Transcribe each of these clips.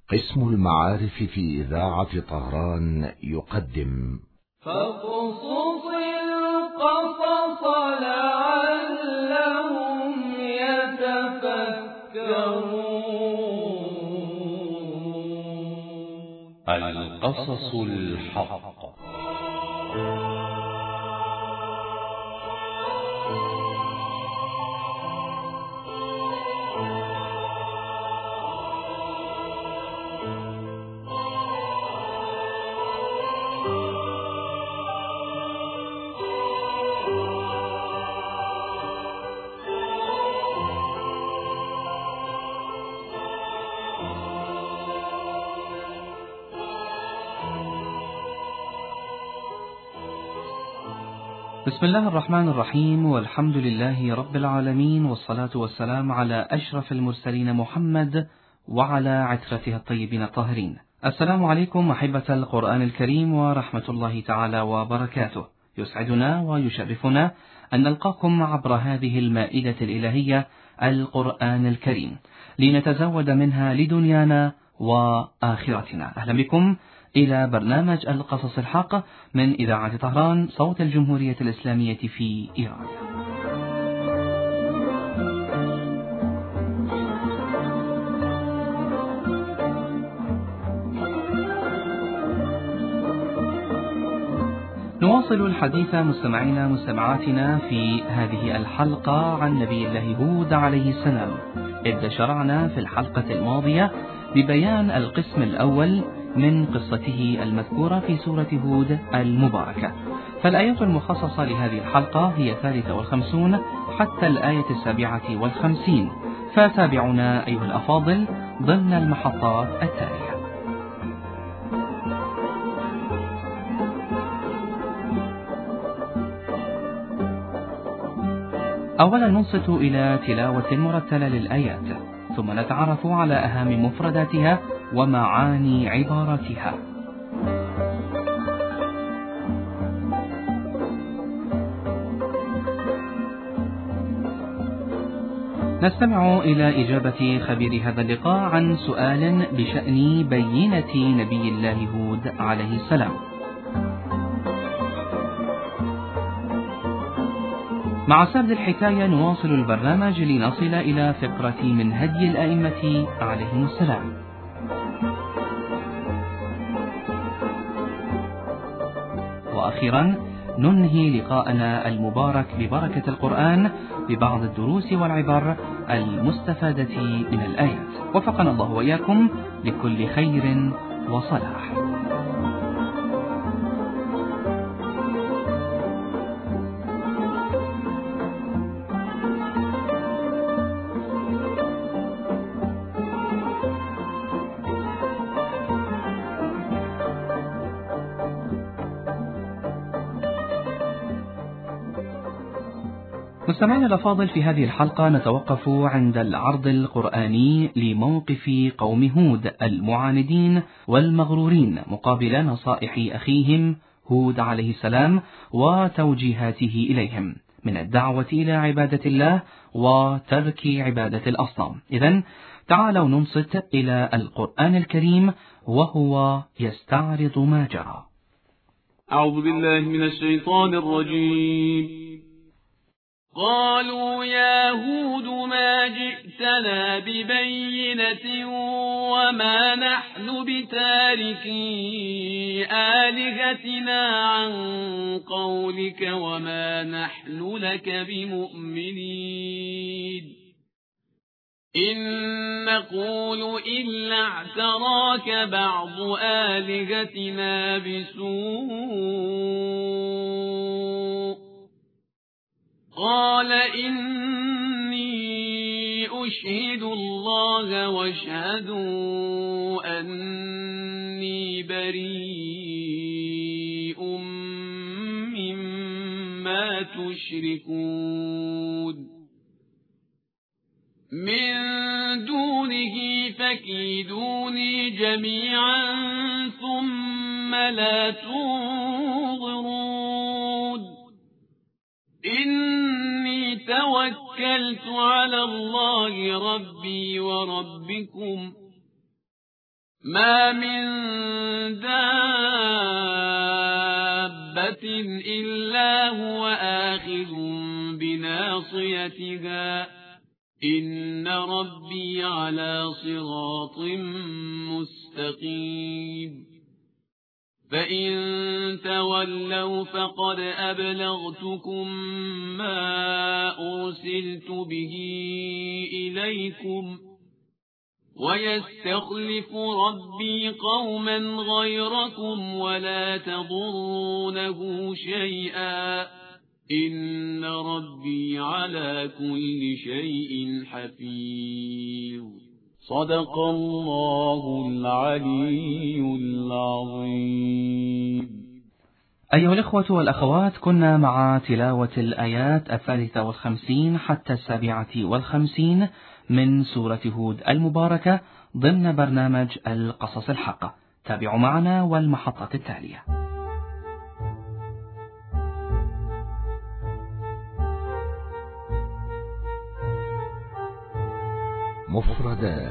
قسم المعارف في إذاعة طهران يقدم فاقصص القصص لعلهم يتفكرون. القصص الحق. بسم الله الرحمن الرحيم، والحمد لله رب العالمين، والصلاة والسلام على أشرف المرسلين محمد وعلى عترته الطيبين الطاهرين. السلام عليكم أحبة القرآن الكريم ورحمة الله تعالى وبركاته. يسعدنا ويشرفنا أن نلقاكم عبر هذه المائدة الإلهية القرآن الكريم لنتزود منها لدنيانا وآخرتنا. أهلا بكم إلى برنامج القصص الحق من إذاعة طهران، صوت الجمهورية الإسلامية في إيران. نواصل الحديث مستمعينا مستمعاتنا في هذه الحلقة عن نبي الله هود عليه السلام، إذ شرعنا في الحلقة الماضية ببيان القسم الأول من قصته المذكورة في سورة هود المباركة. فالآية المخصصة لهذه الحلقة هي 53 حتى الآية 57، فتابعونا أيها الأفاضل ضمن المحطات التالية. أولا ننصت إلى تلاوة مرتلة للآيات، ثم نتعرف على أهم مفرداتها ومعاني عباراتها. نستمع إلى إجابة خبير هذا اللقاء عن سؤال بشأن بينة نبي الله هود عليه السلام. مع سرد الحكاية نواصل البرنامج لنصل إلى فقرة من هدي الأئمة عليهم السلام. وأخيرا ننهي لقاءنا المبارك ببركة القرآن ببعض الدروس والعبر المستفادة من الآيات. وفقنا الله وإياكم لكل خير وصلاح. مستمعينا الأفاضل، في هذه الحلقة نتوقف عند العرض القرآني لموقف قوم هود المعاندين والمغرورين مقابل نصائح أخيهم هود عليه السلام وتوجيهاته إليهم من الدعوة إلى عبادة الله وترك عبادة الأصنام. إذن تعالوا ننصت إلى القرآن الكريم وهو يستعرض ما جرى. أعوذ بالله من الشيطان الرجيم. قالوا يا هود ما جئتنا ببينة وما نحن بتاركي آلهتنا عن قولك وما نحن لك بمؤمنين، إن نقول إلا اعتراك بعض آلهتنا بسوء. قال إني أشهد الله واشهدوا أني بريء مما تشركون من دونه فكيدوني جميعا ثم لا تنظرون. إني توكلت على الله ربي وربكم ما من دابة إلا هو آخذ بناصيتها إن ربي على صراط مستقيم فإن تولوا فقد أبلغتكم ما أرسلت به إليكم ويستخلف ربي قوما غيركم ولا تضرونه شيئا إن ربي على كل شيء حفيظ صدق الله العلي العظيم. أيها الإخوة والأخوات، كنا مع تلاوة الآيات 53 حتى 57 من سورة هود المباركة ضمن برنامج القصص الحق. تابعوا معنا والمحطات التالية. مفردات.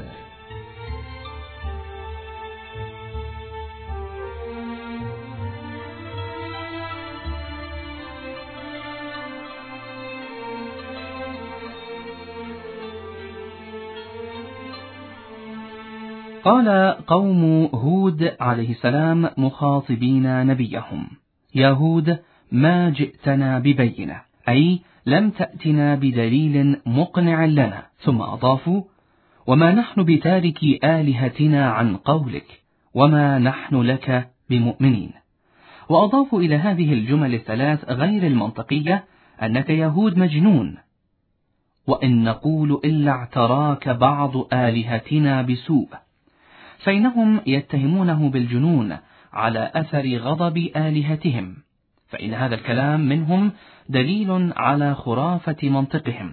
قال قوم هود عليه السلام مخاطبين نبيهم: يا هود، ما جئتنا ببينة، أي لم تأتنا بدليل مقنع لنا. ثم أضافوا: وما نحن بتاركي آلهتنا عن قولك وما نحن لك بمؤمنين. وأضافوا إلى هذه الجمل الثلاث غير المنطقية أنك يا هود مجنون، وإن نقول إلا اعتراك بعض آلهتنا بسوء، فإنهم يتهمونه بالجنون على أثر غضب آلهتهم، فإن هذا الكلام منهم دليل على خرافة منطقهم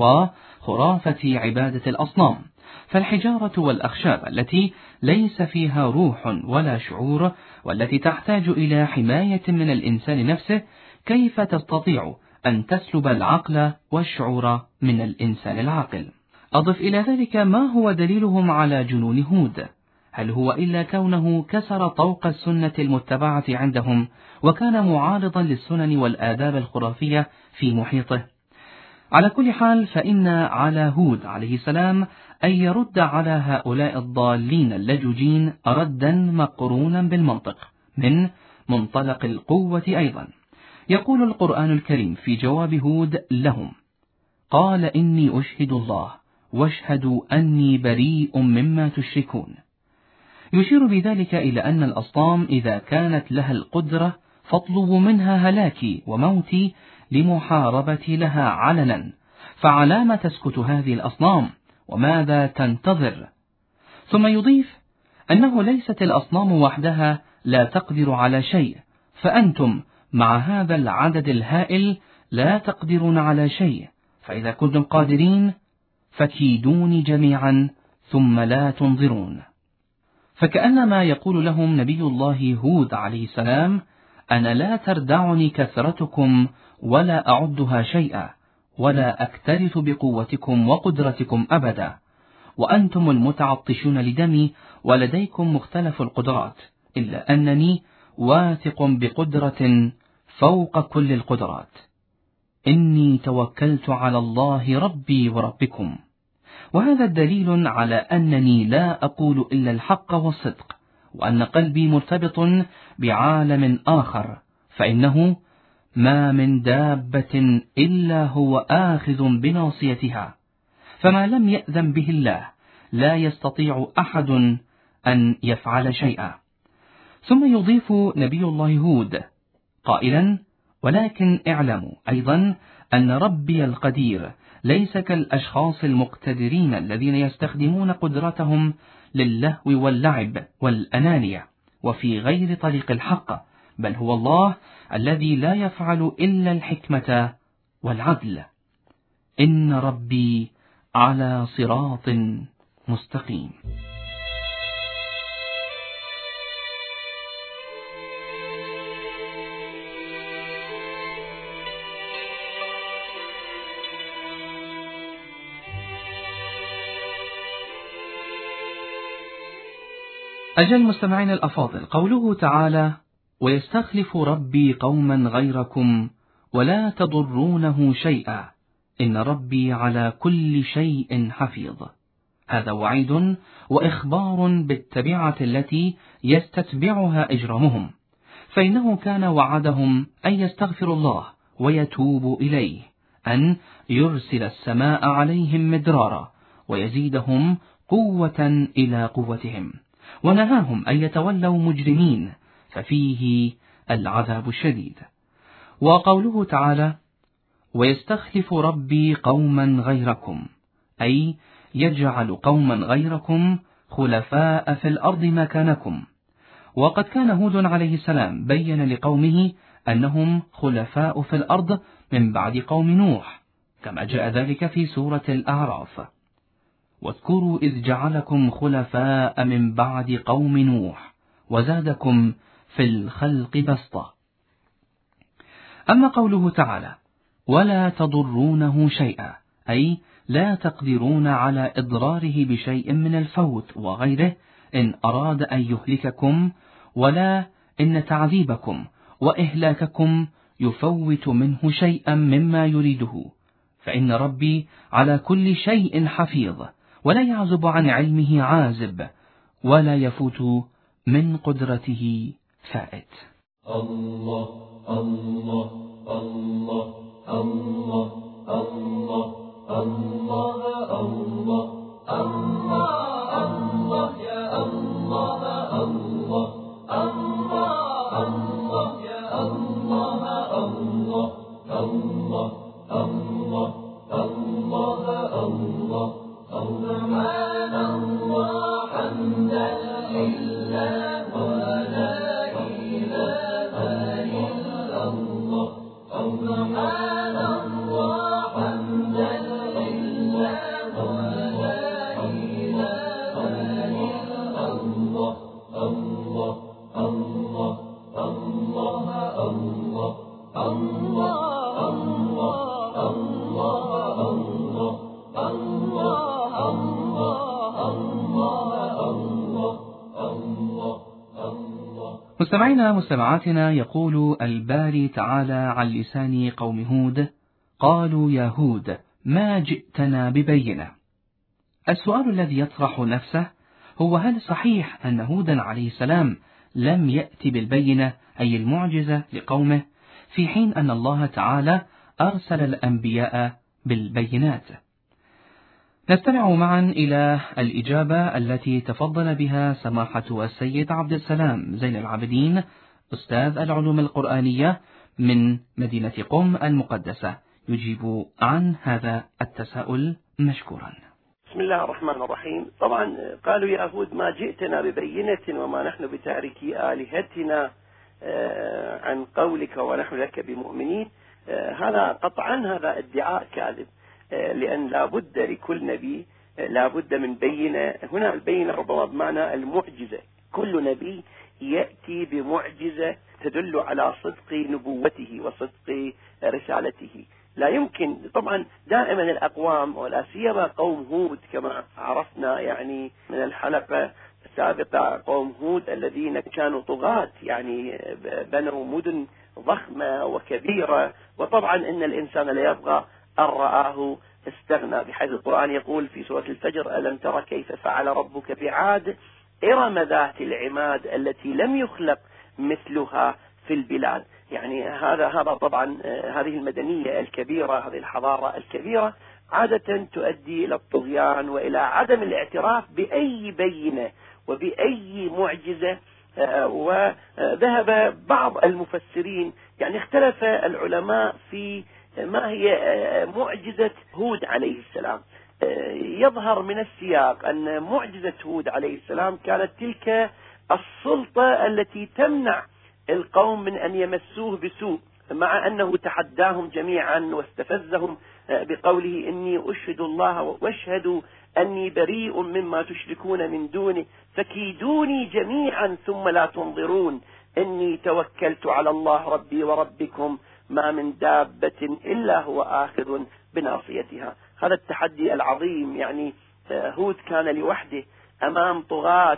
وخرافة عبادة الأصنام. فالحجارة والأخشاب التي ليس فيها روح ولا شعور والتي تحتاج إلى حماية من الإنسان نفسه، كيف تستطيع أن تسلب العقل والشعور من الإنسان العاقل؟ أضف إلى ذلك ما هو دليلهم على جنون هود؟ هل هو إلا كونه كسر طوق السنة المتبعة عندهم وكان معارضا للسنن والآداب الخرافية في محيطه؟ على كل حال، فإن على هود عليه السلام أن يرد على هؤلاء الضالين اللجوجين ردا مقرونا بالمنطق من منطلق القوة أيضا. يقول القرآن الكريم في جواب هود لهم: قال إني أشهد الله واشهدوا أني بريء مما تشركون. يشير بذلك إلى أن الأصنام إذا كانت لها القدرة فاطلبوا منها هلاكي وموتي لمحاربتي لها علنا، فعلام تسكت هذه الأصنام؟ وماذا تنتظر؟ ثم يضيف أنه ليست الأصنام وحدها لا تقدر على شيء، فأنتم مع هذا العدد الهائل لا تقدرون على شيء، فإذا كنتم قادرين فكيدوني جميعا ثم لا تنظرون. فكأنما يقول لهم نبي الله هود عليه السلام: أنا لا تردعني كثرتكم ولا أعدها شيئا، ولا أكترث بقوتكم وقدرتكم أبدا، وأنتم المتعطشون لدمي ولديكم مختلف القدرات، إلا أنني واثق بقدرة فوق كل القدرات. إني توكلت على الله ربي وربكم. وهذا دليل على أنني لا أقول إلا الحق والصدق، وأن قلبي مرتبط بعالم آخر، فإنه ما من دابة إلا هو آخذ بناصيتها، فما لم يأذن به الله لا يستطيع أحد أن يفعل شيئا. ثم يضيف نبي الله هود قائلا: ولكن اعلموا أيضا أن ربي القدير ليس كالأشخاص المقتدرين الذين يستخدمون قدرتهم للهو واللعب والأنانية وفي غير طريق الحق، بل هو الله الذي لا يفعل إلا الحكمة والعدل. إن ربي على صراط مستقيم. أجل مستمعين الأفاضل، قوله تعالى: ويستخلف ربي قوما غيركم ولا تضرونه شيئا إن ربي على كل شيء حفيظ، هذا وعيد وإخبار بالتبعة التي يستتبعها إجرامهم، فإنه كان وعدهم أن يستغفروا الله ويتوبوا إليه، أن يرسل السماء عليهم مدرارا ويزيدهم قوة إلى قوتهم، ونهاهم أن يتولوا مجرمين ففيه العذاب الشديد. وقوله تعالى: ويستخلف ربي قوما غيركم، أي يجعل قوما غيركم خلفاء في الأرض مكانكم. وقد كان هود عليه السلام بين لقومه أنهم خلفاء في الأرض من بعد قوم نوح، كما جاء ذلك في سورة الأعراف: واذكروا إذ جعلكم خلفاء من بعد قوم نوح وزادكم في الخلق بسطة. أما قوله تعالى: ولا تضرونه شيئا، أي لا تقدرون على إضراره بشيء من الفوت وغيره إن أراد أن يهلككم، ولا إن تعذيبكم وإهلاككم يفوت منه شيئا مما يريده، فإن ربي على كل شيء حفيظ، ولا يعزب عن علمه عازب، ولا يفوت من قدرته فائت. الله الله الله الله الله الله الله الله الله يا الله الله الله الله يا الله الله الله الله الله الله سبحان الله حمدا لله ولا إله إلا الله سبحان الله حمدا لله ولا إله إلا الله الله الله الله الله الله مستمعينا مستمعاتنا، يقول الباري تعالى عن لسان قوم هود: قالوا يا هود ما جئتنا ببينة. السؤال الذي يطرح نفسه هو: هل صحيح أن هودا عليه السلام لم يأتي بالبينة أي المعجزة لقومه، في حين أن الله تعالى أرسل الأنبياء بالبينات؟ نستمع معا إلى الإجابة التي تفضل بها سماحة السيد عبد السلام زين العابدين، أستاذ العلوم القرآنية من مدينة قم المقدسة، يجيب عن هذا التساؤل مشكورا. بسم الله الرحمن الرحيم. طبعا قالوا يا هود ما جئتنا ببينة وما نحن بتاركي آلهتنا عن قولك ونحن لك بمؤمنين. هذا قطعا هذا ادعاء كاذب، لأن لا بد لكل نبي لا بد من بينة. هنا البينة ربما بمعنى المعجزة، كل نبي يأتي بمعجزة تدل على صدق نبوته وصدق رسالته. لا يمكن طبعا دائما الأقوام ولا سيما قوم هود كما عرفنا يعني من الحلقة السابقة، قوم هود الذين كانوا طغاة، يعني بنوا مدن ضخمة وكبيرة، وطبعا إن الإنسان لا يبغى أن رآه استغنى، بحيث القرآن يقول في سورة الفجر: ألم تر كيف فعل ربك بعاد إرم ذات العماد التي لم يخلق مثلها في البلاد. يعني هذا طبعا هذه المدنية الكبيرة، هذه الحضارة الكبيرة عادة تؤدي إلى الطغيان وإلى عدم الاعتراف بأي بينة وبأي معجزة. وذهب بعض المفسرين، يعني اختلف العلماء في ما هي معجزة هود عليه السلام. يظهر من السياق أن معجزة هود عليه السلام كانت تلك السلطة التي تمنع القوم من أن يمسوه بسوء، مع أنه تحداهم جميعا واستفزهم بقوله: إني أشهد الله واشهدوا أني بريء مما تشركون من دونه فكيدوني جميعا ثم لا تنظرون إني توكلت على الله ربي وربكم ما من دابة إلا هو آخذ بناصيتها. هذا التحدي العظيم، يعني هود كان لوحده أمام طغاة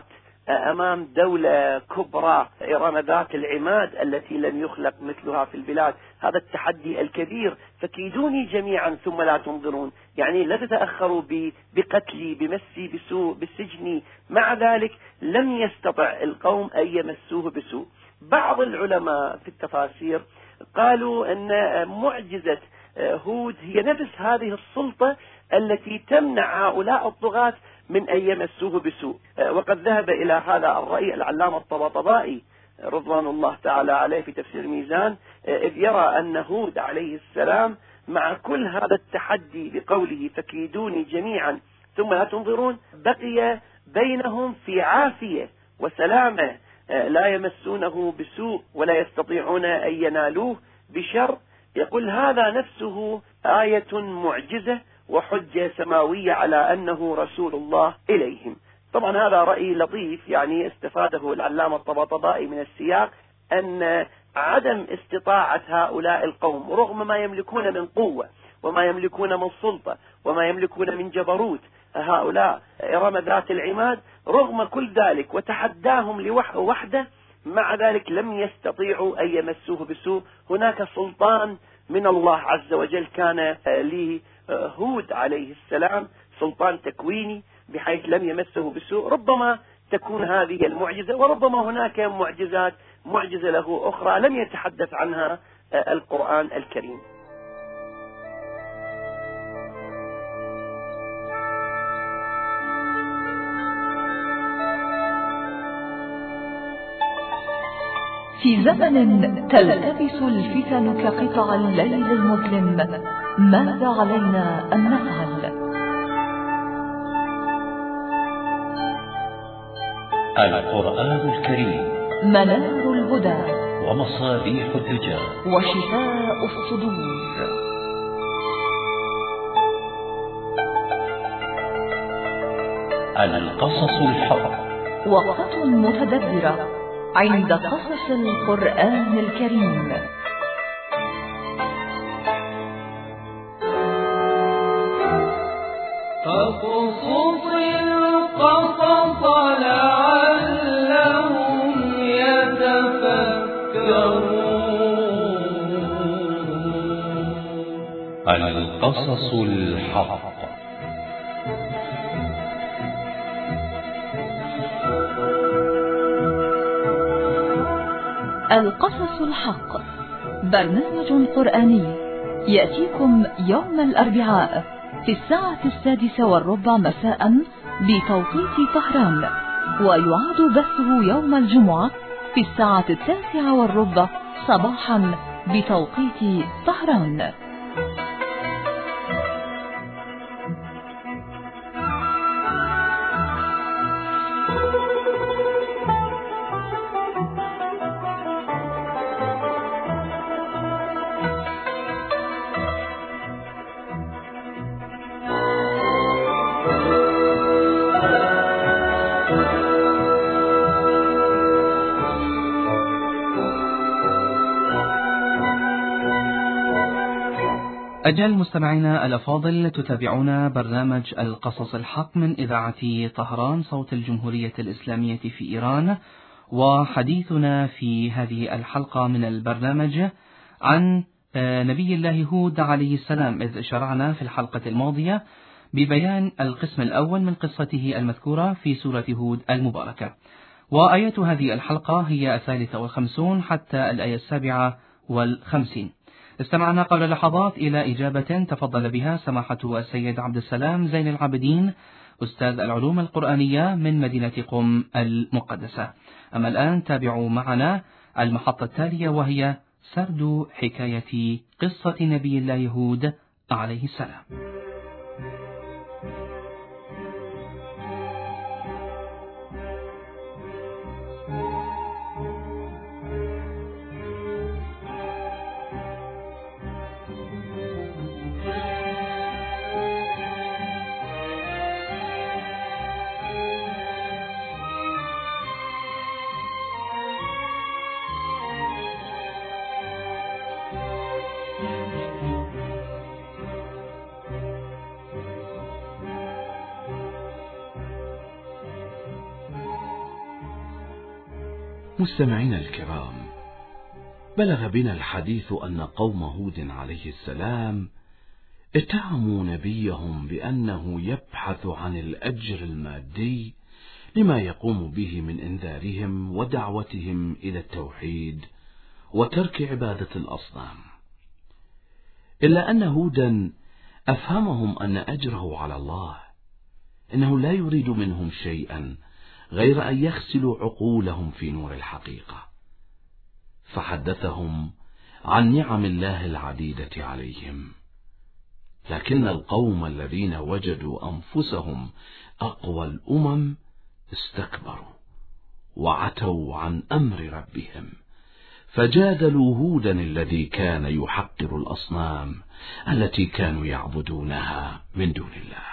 أمام دولة كبرى إرم ذات العماد التي لم يخلق مثلها في البلاد. هذا التحدي الكبير. فكيدوني جميعا ثم لا تنظرون، يعني لا تتأخروا بقتلي، بمسي بسوء، بالسجن. مع ذلك لم يستطع القوم أن يمسوه بسوء. بعض العلماء في التفاسير قالوا أن معجزة هود هي نفس هذه السلطة التي تمنع هؤلاء الطغاة من أن يمسوه بسوء. وقد ذهب إلى هذا الرأي العلامة الطباطبائي رضوان الله تعالى عليه في تفسير الميزان، إذ يرى أن هود عليه السلام مع كل هذا التحدي بقوله فكيدوني جميعا ثم لا تنظرون، بقي بينهم في عافية وسلامة، لا يمسونه بسوء ولا يستطيعون أن ينالوه بشر. يقول هذا نفسه آية معجزة وحجة سماوية على أنه رسول الله إليهم. طبعا هذا رأي لطيف يعني استفاده العلامة الطباطبائي من السياق، أن عدم استطاعة هؤلاء القوم رغم ما يملكون من قوة وما يملكون من سلطة وما يملكون من جبروت، هؤلاء إرم ذات العماد، رغم كل ذلك وتحداهم لوحده، مع ذلك لم يستطيعوا أن يمسوه بسوء. هناك سلطان من الله عز وجل كان لهود عليه السلام، سلطان تكويني بحيث لم يمسه بسوء. ربما تكون هذه المعجزة، وربما هناك معجزة له أخرى لم يتحدث عنها القرآن الكريم. في زمن تلتبس الفتن كقطع الليل المظلم، ماذا علينا أن نفعل؟ القرآن الكريم منار الهدى ومصابيح الدجى وشفاء الصدور. القصص الحق، وقفة متدبرة عند قصص القرآن الكريم. فاقصص القصص لعلهم يتفكرون. القصص الحق. القصص الحق برنامج قرآني يأتيكم يوم الأربعاء في 6:15 مساء بتوقيت طهران، ويعاد بثه يوم الجمعة في 9:10 صباحا بتوقيت طهران. أجل مستمعينا الأفاضل، تتابعون برنامج القصص الحق من إذاعة طهران صوت الجمهورية الإسلامية في إيران، وحديثنا في هذه الحلقة من البرنامج عن نبي الله هود عليه السلام، إذ شرعنا في الحلقة الماضية ببيان القسم الأول من قصته المذكورة في سورة هود المباركة، وآية هذه الحلقة هي 53 حتى الآية 57. استمعنا قبل لحظات إلى إجابة تفضل بها سماحة السيد عبد السلام زين العابدين أستاذ العلوم القرآنية من مدينة قم المقدسة. أما الآن تابعوا معنا المحطة التالية، وهي سرد حكاية قصة نبي الله هود عليه السلام. مستمعينا الكرام، بلغ بنا الحديث أن قوم هود عليه السلام اتهموا نبيهم بأنه يبحث عن الأجر المادي لما يقوم به من إنذارهم ودعوتهم إلى التوحيد وترك عبادة الأصنام، إلا أن هودا أفهمهم أن أجره على الله، إنه لا يريد منهم شيئا غير أن يغسلوا عقولهم في نور الحقيقة، فحدثهم عن نعم الله العديدة عليهم. لكن القوم الذين وجدوا أنفسهم أقوى الأمم استكبروا وعتوا عن أمر ربهم، فجادلوا هودا الذي كان يحقر الأصنام التي كانوا يعبدونها من دون الله.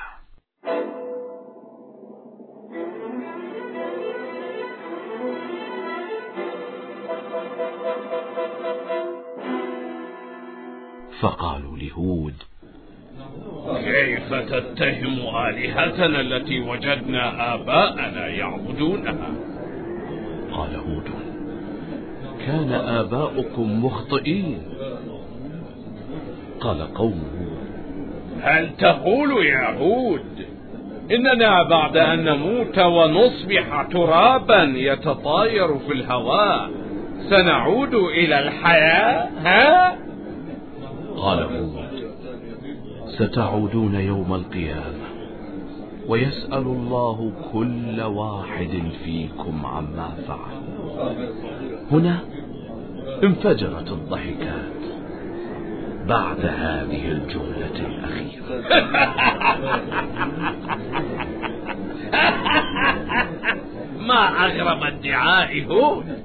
فقالوا لهود: كيف تتهم آلهتنا التي وجدنا آباءنا يعبدونها؟ قال هود: كان آباؤكم مخطئين. قال قومه: هل تقول يا هود إننا بعد أن نموت ونصبح ترابا يتطاير في الهواء سنعود إلى الحياة؟ ها؟ قال هود: ستعودون يوم القيامة ويسأل الله كل واحد فيكم عما فعل. هنا انفجرت الضحكات بعد هذه الجملة الأخيرة. ما أغرب ادعاء هود.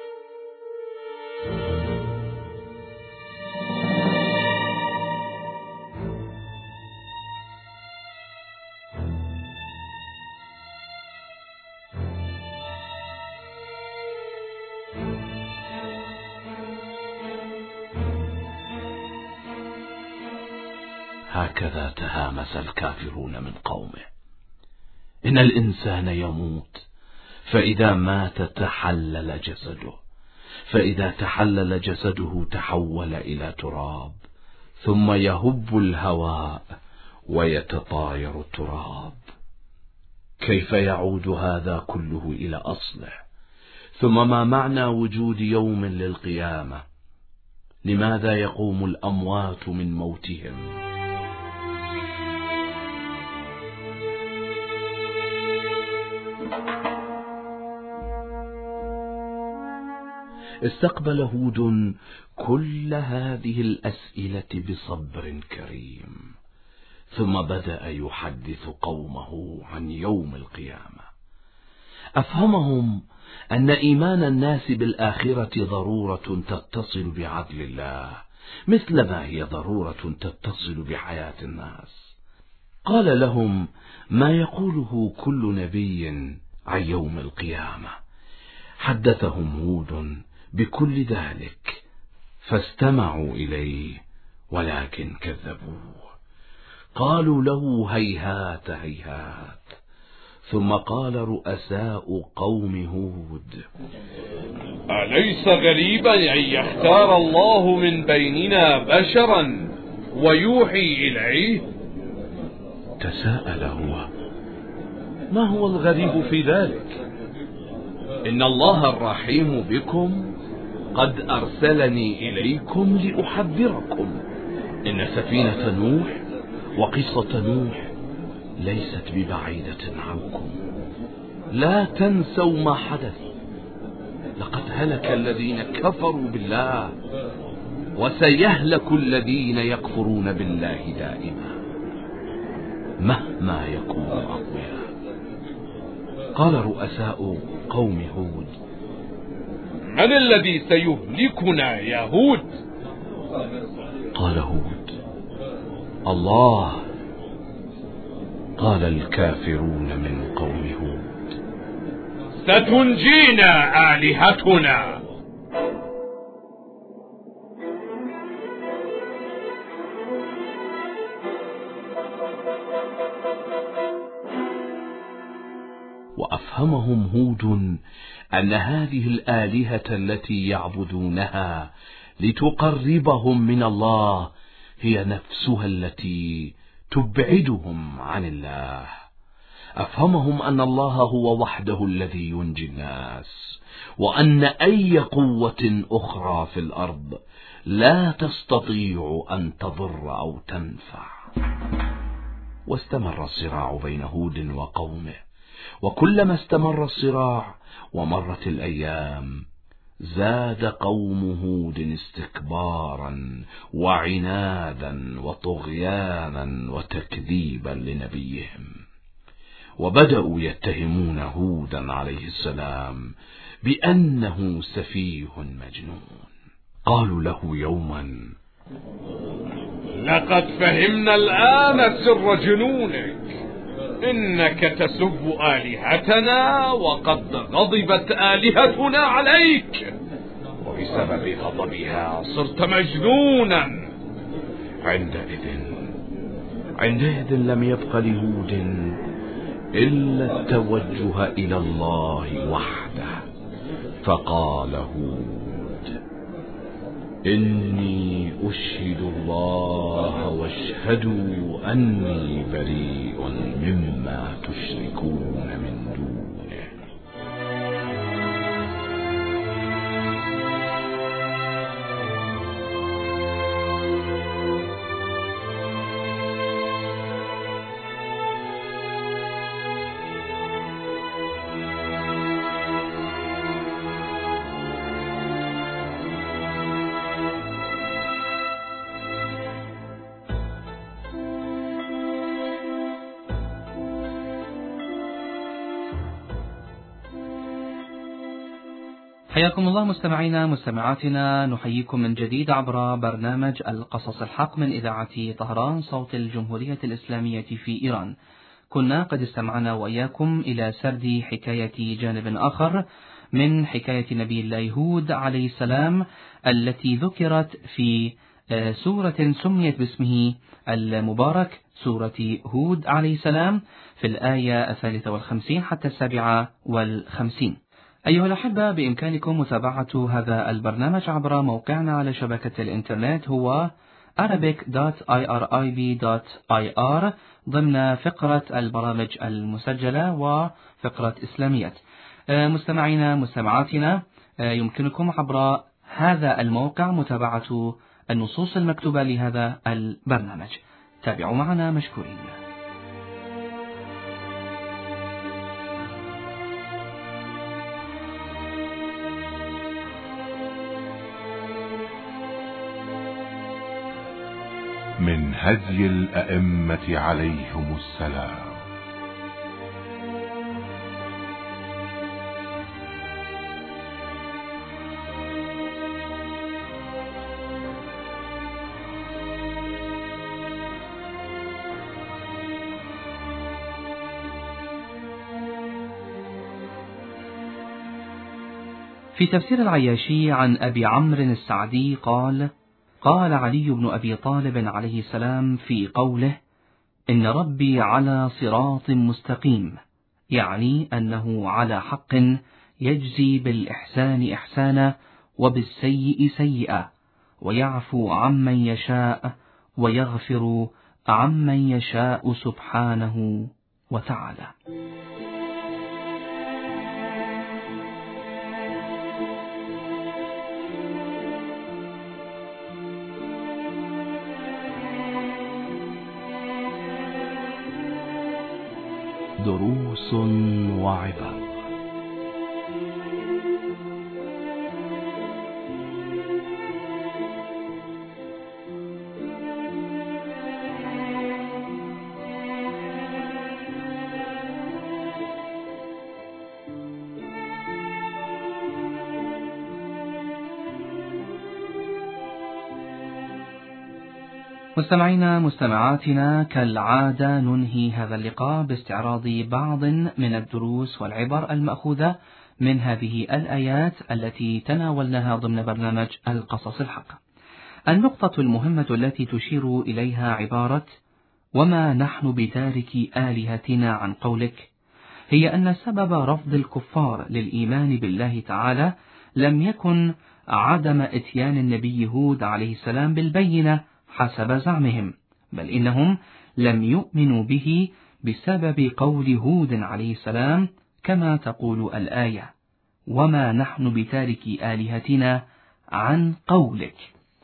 هكذا تهامس الكافرون من قومه. إن الإنسان يموت، فإذا مات تحلل جسده، فإذا تحلل جسده تحول إلى تراب، ثم يهب الهواء ويتطاير التراب. كيف يعود هذا كله إلى أصله؟ ثم ما معنى وجود يوم للقيامة؟ لماذا يقوم الأموات من موتهم؟ استقبل هود كل هذه الأسئلة بصبر كريم، ثم بدأ يحدث قومه عن يوم القيامة. أفهمهم أن إيمان الناس بالآخرة ضرورة تتصل بعدل الله، مثلما هي ضرورة تتصل بحياة الناس. قال لهم ما يقوله كل نبي عن يوم القيامة. حدثهم هود بكل ذلك، فاستمعوا إليه ولكن كذبوه. قالوا له هيهات هيهات. ثم قال رؤساء قوم هود: أليس غريبا أن يختار الله من بيننا بشرا ويوحي إليه؟ تساءل هو: ما هو الغريب في ذلك؟ إن الله الرحيم بكم قد أرسلني إليكم لأحذركم. إن سفينة نوح وقصة نوح ليست ببعيدة عنكم. لا تنسوا ما حدث. لقد هلك الذين كفروا بالله، وسيهلك الذين يكفرون بالله دائما مهما يكون أقوياء. قال رؤساء قوم هود: من الذي سيهلكنا يا هود؟ قال هود: الله. قال الكافرون من قوم هود: ستنجينا آلهتنا. وأفهمهم أفهمهم هود أن هذه الآلهة التي يعبدونها لتقربهم من الله هي نفسها التي تبعدهم عن الله. أفهمهم أن الله هو وحده الذي ينجي الناس، وأن أي قوة أخرى في الأرض لا تستطيع أن تضر أو تنفع. واستمر الصراع بين هود وقومه، وكلما استمر الصراع ومرت الأيام زاد قوم هود استكبارا وعنادا وطغيانا وتكذيبا لنبيهم، وبدأوا يتهمون هودا عليه السلام بأنه سفيه مجنون. قالوا له يوما: لقد فهمنا الآن سر جنونك، إنك تسب آلهتنا وقد غضبت آلهتنا عليك، وبسبب غضبها صرت مجنونا. عندئذ لم يبق لهود إلا التوجه إلى الله وحده، فقال هود: إني أشهد الله واشهدوا أني بريء مما تشركون من دونه. حياكم الله مستمعينا مستمعاتنا، نحييكم من جديد عبر برنامج القصص الحق من إذاعة طهران صوت الجمهورية الإسلامية في إيران. كنا قد استمعنا وإياكم إلى سرد حكاية جانب آخر من حكاية نبي الله هود عليه السلام التي ذكرت في سورة سميت باسمه المبارك، سورة هود عليه السلام، في الآية 53 حتى 57. أيها الأحبة، بإمكانكم متابعة هذا البرنامج عبر موقعنا على شبكة الإنترنت، هو arabic.irib.ir، ضمن فقرة البرامج المسجلة وفقرة إسلاميات. مستمعينا مستمعاتنا، يمكنكم عبر هذا الموقع متابعة النصوص المكتوبة لهذا البرنامج. تابعوا معنا مشكورين. من هدي الأئمة عليهم السلام. في تفسير العياشي عن أبي عمرو السعدي قال: قال علي بن أبي طالب عليه السلام في قوله: إن ربي على صراط مستقيم، يعني أنه على حق يجزي بالإحسان إحسانا وبالسيء سيئا، ويعفو عمن يشاء ويغفر عمن يشاء سبحانه وتعالى. دروس وعبر. مستمعينا مستمعاتنا، كالعادة ننهي هذا اللقاء باستعراض بعض من الدروس والعبر المأخوذة من هذه الآيات التي تناولناها ضمن برنامج القصص الحق. النقطة المهمة التي تشير إليها عبارة: وما نحن بتارك آلهتنا عن قولك، هي أن سبب رفض الكفار للإيمان بالله تعالى لم يكن عدم إتيان النبي هود عليه السلام بالبينة حسب زعمهم، بل إنهم لم يؤمنوا به بسبب قول هود عليه السلام كما تقول الآية: وما نحن بتاركي آلهتنا عن قولك.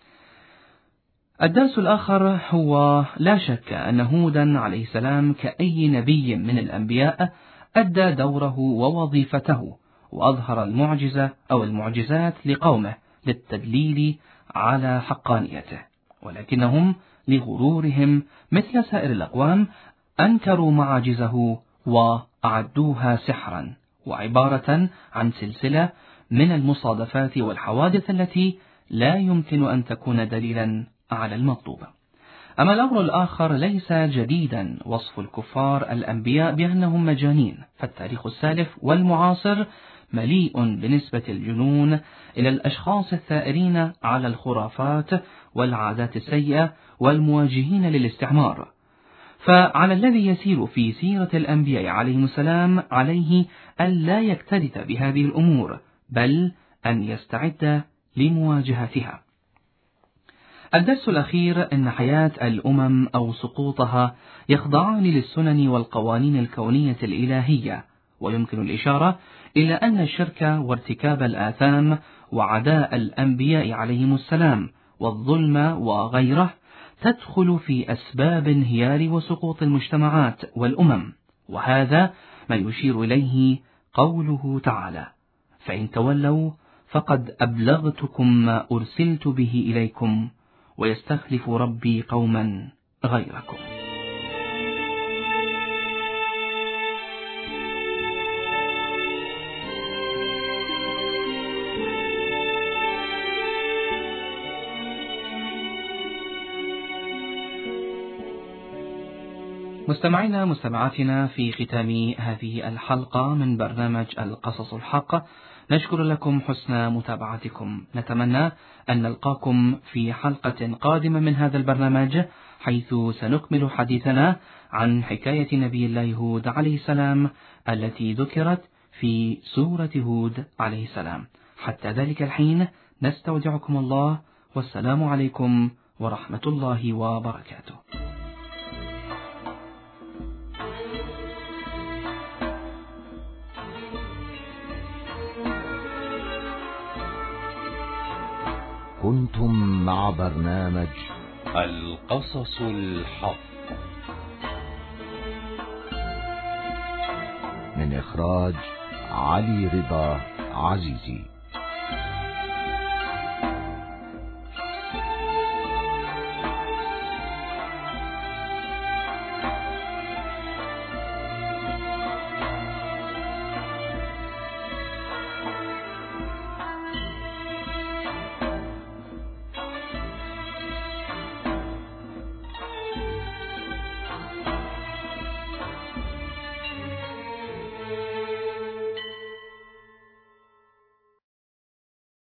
الدرس الآخر هو لا شك أن هودا عليه السلام كأي نبي من الأنبياء أدى دوره ووظيفته، وأظهر المعجزة أو المعجزات لقومه للتدليل على حقانيته، ولكنهم لغرورهم مثل سائر الأقوام أنكروا معاجزه وأعدوها سحرا وعبارة عن سلسلة من المصادفات والحوادث التي لا يمكن أن تكون دليلا على المطلوب. أما الأمر الآخر ليس جديدا وصف الكفار الأنبياء بأنهم مجانين، فالتاريخ السالف والمعاصر مليء بنسبة الجنون إلى الأشخاص الثائرين على الخرافات والعادات السيئة والمواجهين للاستعمار. فعلى الذي يسير في سيرة الأنبياء عليهم السلام عليه أن لا يكترث بهذه الأمور، بل أن يستعد لمواجهتها. الدرس الأخير أن حياة الأمم أو سقوطها يخضعان للسنن والقوانين الكونية الإلهية، ويمكن الإشارة إلى أن الشرك وارتكاب الآثام وعداء الأنبياء عليهم السلام والظلم وغيره تدخل في أسباب انهيار وسقوط المجتمعات والأمم، وهذا ما يشير إليه قوله تعالى: فإن تولوا فقد أبلغتكم ما أرسلت به إليكم ويستخلف ربي قوما غيركم. مستمعينا مستمعاتنا، في ختام هذه الحلقة من برنامج القصص الحق نشكر لكم حسن متابعتكم. نتمنى أن نلقاكم في حلقة قادمة من هذا البرنامج، حيث سنكمل حديثنا عن حكاية نبي الله هود عليه السلام التي ذكرت في سورة هود عليه السلام. حتى ذلك الحين نستودعكم الله، والسلام عليكم ورحمة الله وبركاته. كنتم مع برنامج القصص الحق من إخراج علي رضا عزيزي.